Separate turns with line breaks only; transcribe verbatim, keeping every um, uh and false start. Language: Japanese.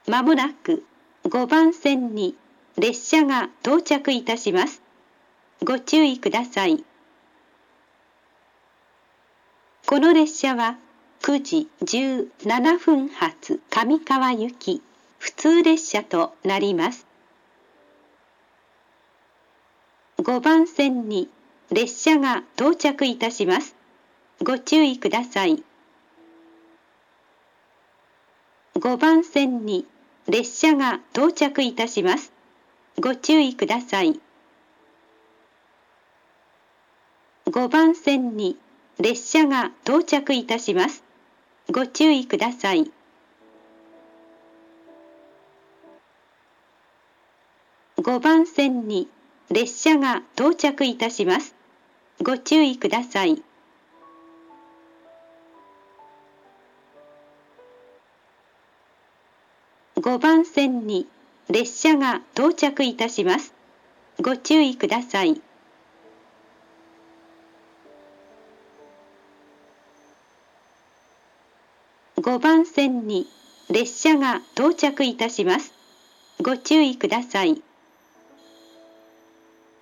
まもなくごばん線に列車が到着いたします。ご注意ください。この列車はくじじゅうななふん発上川行き普通列車となります。ごばん線に列車が到着いたします。ご注意ください。ごばん線に列車が到着いたします。ご注意ください。ごばん線に列車が到着いたします。ご注意ください。ごばん線に列車が到着いたします。ご注意ください。ごばん線に列車が到着いたします。ご注意ください。ごばん線に列車が到着いたします。ご注意ください。